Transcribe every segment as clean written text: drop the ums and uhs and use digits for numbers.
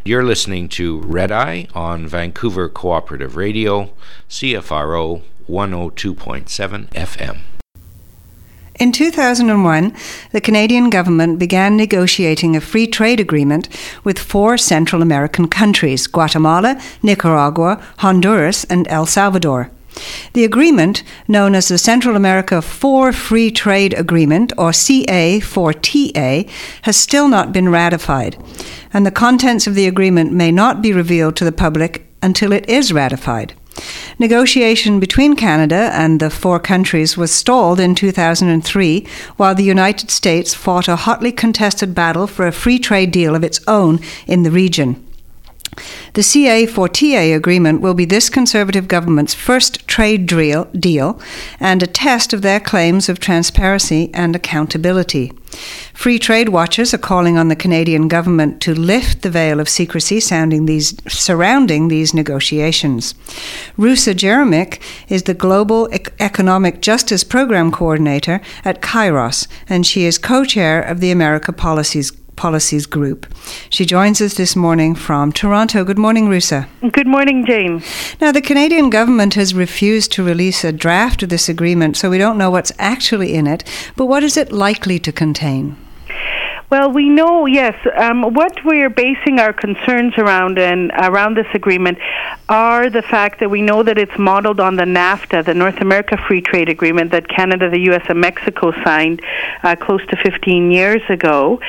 You're listening to Red Eye on Vancouver Cooperative Radio, CFRO 102.7 FM. In 2001, the Canadian government began negotiating a free trade agreement with 4 Central American countries, Guatemala, Nicaragua, Honduras, and El Salvador. The agreement, known as the Central America 4 Free Trade Agreement, or CA4TA, has still not been ratified, and the contents of the agreement may not be revealed to the public until it is ratified. Negotiation between Canada and the 4 countries was stalled in 2003 while the United States fought a hotly contested battle for a free trade deal of its own in the region. The CA4TA agreement will be this Conservative government's first trade deal and a test of their claims of transparency and accountability. Free trade watchers are calling on the Canadian government to lift the veil of secrecy surrounding these negotiations. Rusa Jeremic is the Global Economic Justice Program Coordinator at Kairos, and she is co-chair of the America Policies Group. She joins us this morning from Toronto. Good morning, Rusa. Good morning, Jane. Now, the Canadian government has refused to release a draft of this agreement, so we don't know what's actually in it, but what is it likely to contain? Well, we know, yes, what we're basing our concerns around this agreement are the fact that we know that it's modeled on the NAFTA, the North America Free Trade Agreement that Canada, the U.S., and Mexico signed close to 15 years ago.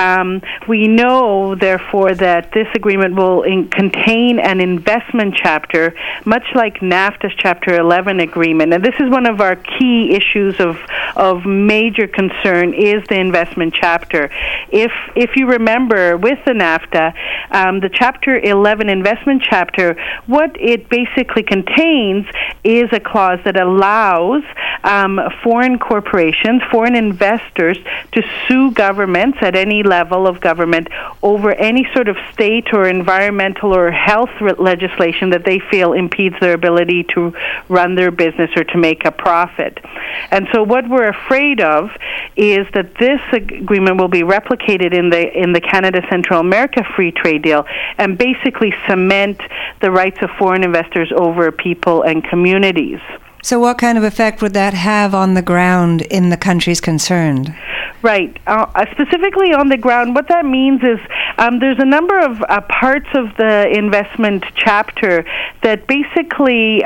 We know, therefore, that this agreement will contain an investment chapter, much like NAFTA's Chapter 11 agreement. And this is one of our key issues of major concern is the investment chapter. If you remember, with the NAFTA, the Chapter 11 investment chapter, what it basically contains is a clause that allows foreign corporations, foreign investors, to sue governments at any level of government over any sort of state or environmental or health legislation that they feel impedes their ability to run their business or to make a profit. And so what we're afraid of is that this agreement will be replicated in the Canada Central America Free Trade Deal and basically cement the rights of foreign investors over people and communities. So what kind of effect would that have on the ground in the countries concerned? Right. Specifically on the ground, what that means is there's a number of parts of the investment chapter that basically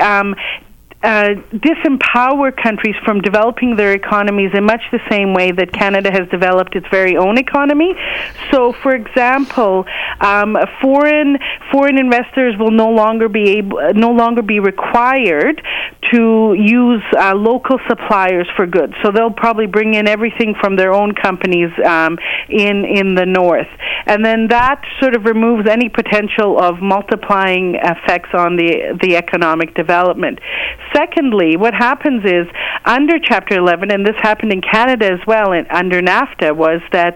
disempower countries from developing their economies in much the same way that Canada has developed its very own economy. So, for example, foreign investors will no longer be required to use local suppliers for goods. So they'll probably bring in everything from their own companies in the north, and then that sort of removes any potential of multiplying effects on the economic development. Secondly, what happens is, under Chapter 11, and this happened in Canada as well, and under NAFTA, was that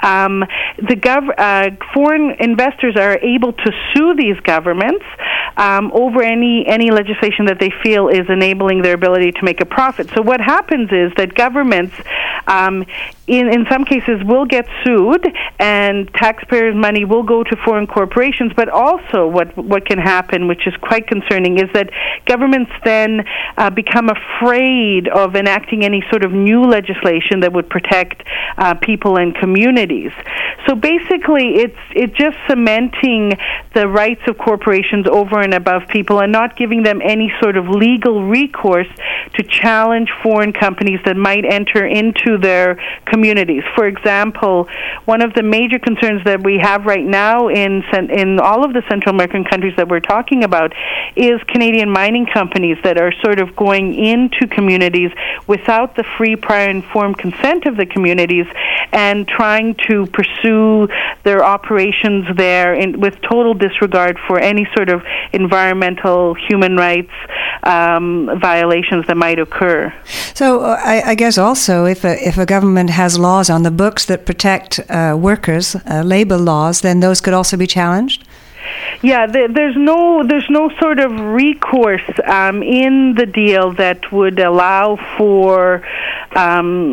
foreign investors are able to sue these governments over any legislation that they feel is enabling their ability to make a profit. So what happens is that governments, in some cases, will get sued, and taxpayers' money will go to foreign corporations. But also, what can happen, which is quite concerning, is that governments then become afraid of enacting any sort of new legislation that would protect people and communities. So basically, it's just cementing the rights of corporations over and above people and not giving them any sort of legal recourse to challenge foreign companies that might enter into their communities. For example, one of the major concerns that we have right now in all of the Central American countries that we're talking about is Canadian mining companies that are sort of going into communities without the free, prior, informed consent of the communities and trying to pursue their operations there with total disregard for any sort of environmental, human rights violations that might occur. So I guess also if a government has laws on the books that protect workers, labor laws, then those could also be challenged? Yeah, there's no sort of recourse in the deal that would allow for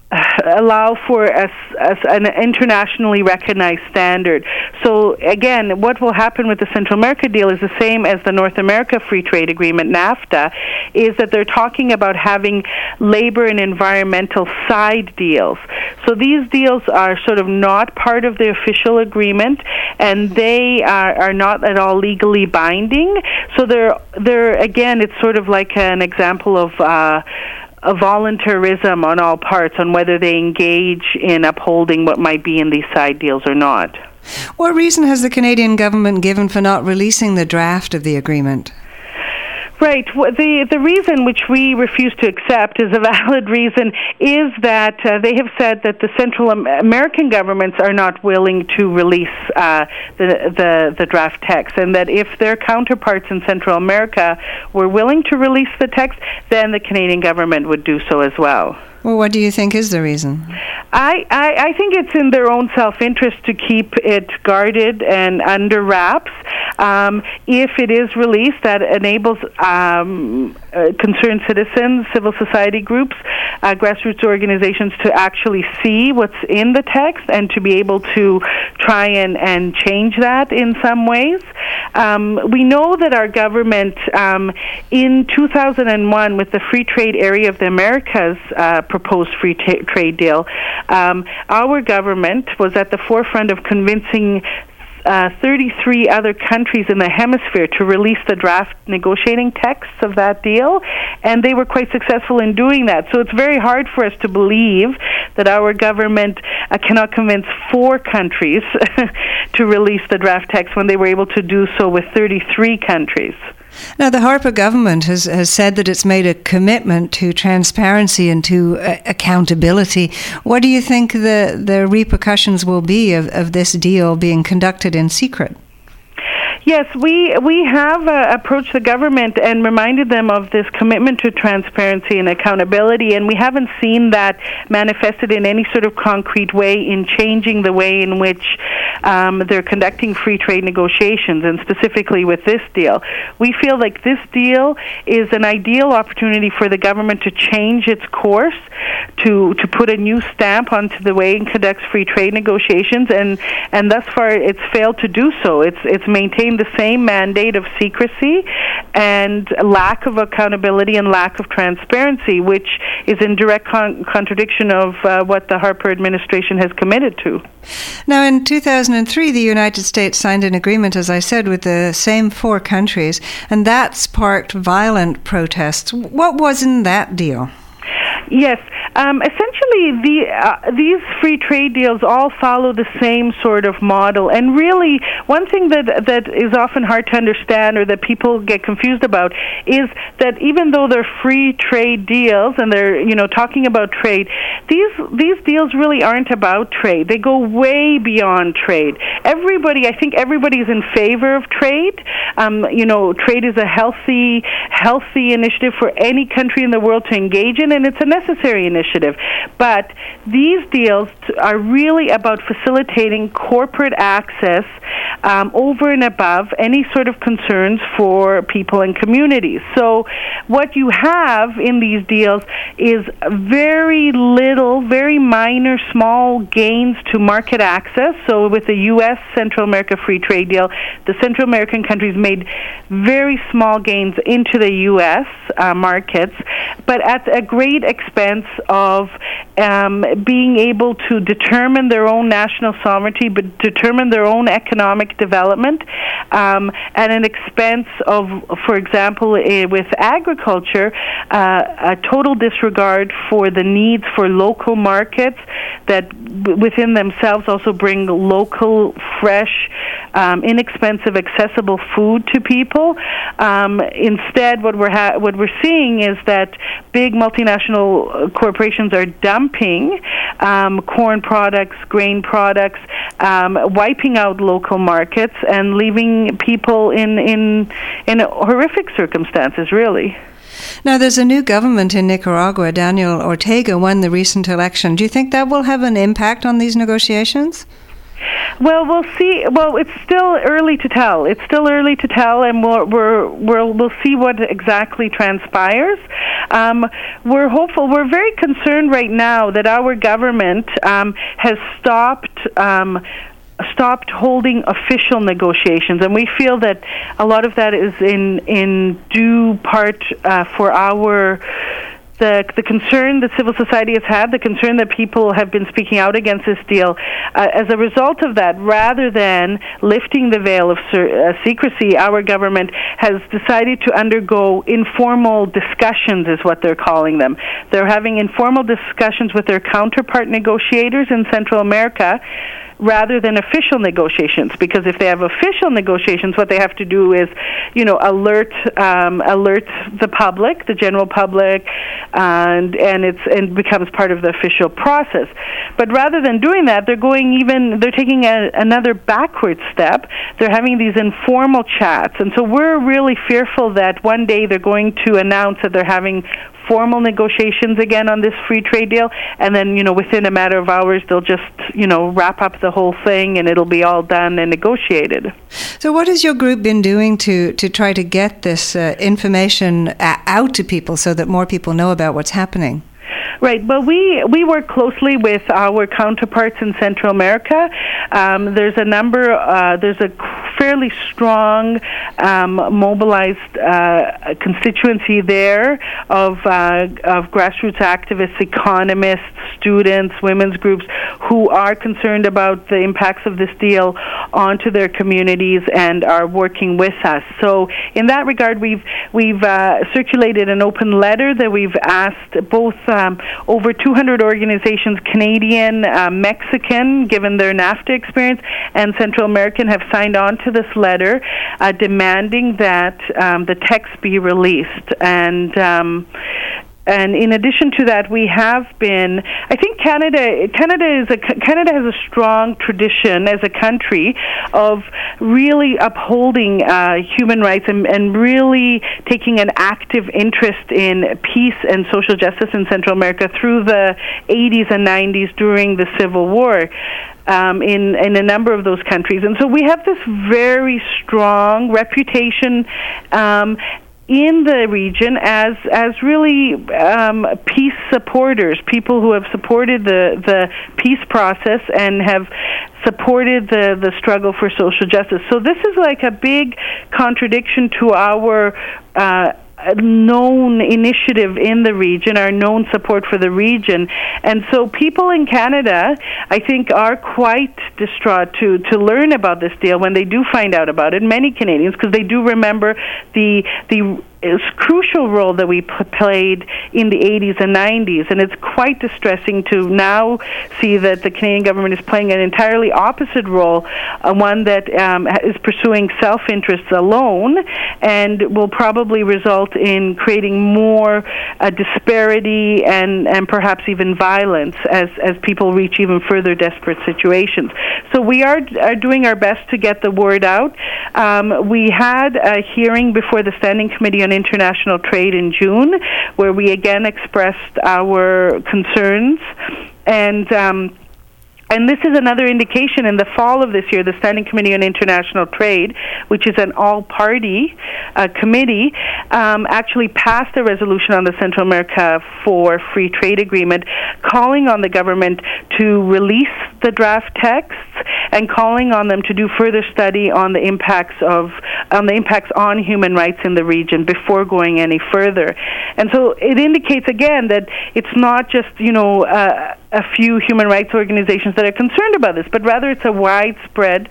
allow for an internationally recognized standard. So again, what will happen with the Central America deal is the same as the North America Free Trade Agreement, NAFTA, is that they're talking about having labor and environmental side deals. So these deals are sort of not part of the official agreement, and they are not at all legally binding. So they're again, it's sort of like an example of a voluntarism on all parts on whether they engage in upholding what might be in these side deals or not. What reason has the Canadian government given for not releasing the draft of the agreement? Right. The reason which we refuse to accept is a valid reason is that they have said that the Central American governments are not willing to release the draft text, and that if their counterparts in Central America were willing to release the text, then the Canadian government would do so as well. Well, what do you think is the reason? I think it's in their own self-interest to keep it guarded and under wraps. If it is released, that enables concerned citizens, civil society groups, grassroots organizations to actually see what's in the text and to be able to try and change that in some ways. We know that our government, in 2001, with the Free Trade Area of the Americas proposed free trade deal, our government was at the forefront of convincing 33 other countries in the hemisphere to release the draft negotiating texts of that deal, and they were quite successful in doing that. So it's very hard for us to believe that our government cannot convince 4 countries to release the draft text when they were able to do so with 33 countries. Now, the Harper government has said that it's made a commitment to transparency and to accountability. What do you think the repercussions will be of this deal being conducted in secret? Yes, we have approached the government and reminded them of this commitment to transparency and accountability, and we haven't seen that manifested in any sort of concrete way in changing the way in which they're conducting free trade negotiations, and specifically with this deal. We feel like this deal is an ideal opportunity for the government to change its course, to put a new stamp onto the way it conducts free trade negotiations, and thus far it's failed to do so. It's maintained the same mandate of secrecy and lack of accountability and lack of transparency, which is in direct contradiction of what the Harper administration has committed to. Now, in 2003, the United States signed an agreement, as I said, with the same 4 countries, and that sparked violent protests. What was in that deal? Yes. Essentially, these free trade deals all follow the same sort of model. And really, one thing that is often hard to understand or that people get confused about is that even though they're free trade deals and they're, talking about trade, these deals really aren't about trade. They go way beyond trade. I think everybody's in favor of trade. Trade is a healthy initiative for any country in the world to engage in, and it's a necessary initiative. But these deals are really about facilitating corporate access over and above any sort of concerns for people and communities. So what you have in these deals is very little, very minor, small gains to market access. So with the U.S. Central America Free Trade Deal, the Central American countries made very small gains into the U.S. Markets, but at a great expense of being able to determine their own national sovereignty, but determine their own economic development, at an expense of, for example, with agriculture, a total disregard for the needs for local markets that within themselves also bring local, fresh, inexpensive, accessible food to people. Instead, what we're seeing is that big multinational corporations are dumping corn products, grain products, wiping out local markets, and leaving people in horrific circumstances, really. Now, there's a new government in Nicaragua. Daniel Ortega won the recent election. Do you think that will have an impact on these negotiations? Well, we'll see. Well, it's still early to tell. And we'll see what exactly transpires. We're hopeful. We're very concerned right now that our government has stopped holding official negotiations, and we feel that a lot of that is in due part for the concern that civil society has had, the concern that people have been speaking out against this deal. As a result of that, rather than lifting the veil of secrecy, our government has decided to undergo informal discussions, is what they're calling them. They're having informal discussions with their counterpart negotiators in Central America, rather than official negotiations, because if they have official negotiations, what they have to do is, alert the public, the general public, and it becomes part of the official process. But rather than doing that, they're taking another backward step. They're having these informal chats, and so we're really fearful that one day they're going to announce that they're having formal negotiations again on this free trade deal, and then within a matter of hours they'll just wrap up the whole thing and it'll be all done and negotiated. So what has your group been doing to try to get this information out to people so that more people know about what's happening? Right. Well, we work closely with our counterparts in Central America. There's a fairly strong, mobilized constituency there of grassroots activists, economists, students, women's groups who are concerned about the impacts of this deal onto their communities and are working with us. So in that regard, we've circulated an open letter that we've asked both over 200 organizations, Canadian, Mexican, given their NAFTA experience, and Central American, have signed on to this letter demanding that the text be released. And in addition to that, we have been. I think Canada has a strong tradition as a country of really upholding human rights and really taking an active interest in peace and social justice in Central America through the 80s and 90s during the Civil War. In a number of those countries, and so we have this very strong reputation in the region as really peace supporters, people who have supported the peace process and have supported the struggle for social justice. So this is like a big contradiction to our known initiative in the region, our known support for the region. And so people in Canada, I think, are quite distraught to learn about this deal when they do find out about it. Many Canadians, because they do remember the crucial role that we played in the 80s and 90s, and it's quite distressing to now see that the Canadian government is playing an entirely opposite role, one that is pursuing self-interests alone, and will probably result in creating more disparity and perhaps even violence as people reach even further desperate situations. So we are doing our best to get the word out. We had a hearing before the Standing Committee on International Trade in June, where we again expressed our concerns, and this is another indication. In the fall of this year, the Standing Committee on International Trade, which is an all-party committee, actually passed a resolution on the Central America for Free Trade Agreement, calling on the government to release the draft texts and calling on them to do further study on the impacts on human rights in the region before going any further. And so it indicates again that it's not just a few human rights organizations that are concerned about this, but rather it's a widespread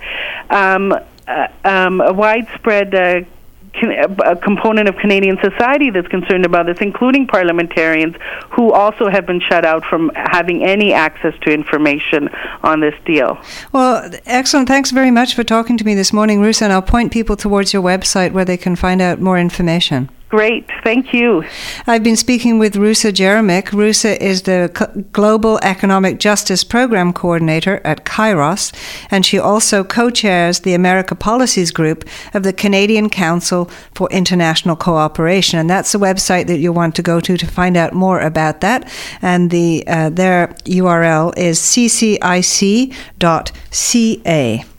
component of Canadian society that's concerned about this, including parliamentarians who also have been shut out from having any access to information on this deal. Well, excellent. Thanks very much for talking to me this morning, Rusa, and I'll point people towards your website where they can find out more information. Great, thank you. I've been speaking with Rusa Jeremic. Rusa is the Global Economic Justice Program Coordinator at Kairos, and she also co-chairs the America Policies Group of the Canadian Council for International Cooperation, and that's the website that you'll want to go to find out more about that, and their URL is ccic.ca.